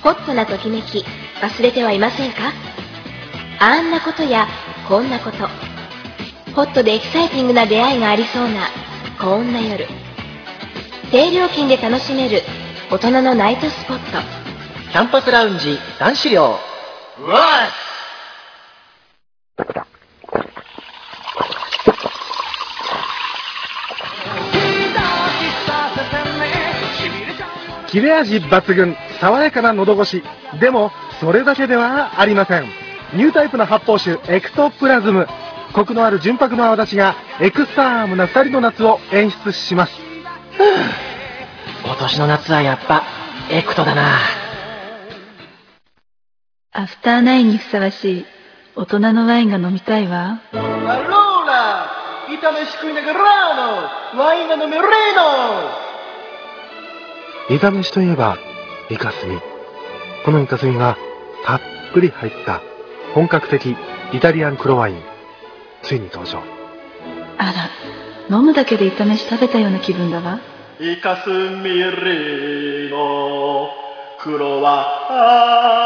ホットなときめき忘れてはいませんか？あんなことやこんなこと、ホットでエキサイティングな出会いがありそうなこんな夜、低料金で楽しめる大人のナイトスポット、 キャンパスラウンジ男子寮。 切れ味抜群、爽やかな喉越し。でもそれだけではありません。ニュータイプの発泡酒エクトプラズム。コクのある純白の泡立ちがエクスタームな2人の夏を演出します。 今年の夏はやっぱエクトだな。 アフターナインにふさわしい大人のワインが飲みたいわ。 アローラ、炒めし食いながらのワインが飲めるの。 炒めしといえばイカスミ。このイカスミがたっぷり入った本格的イタリアン黒ワイン、ついに登場。 あら、飲むだけで炒めし食べたような気分だわ。 イカスミリの黒ワ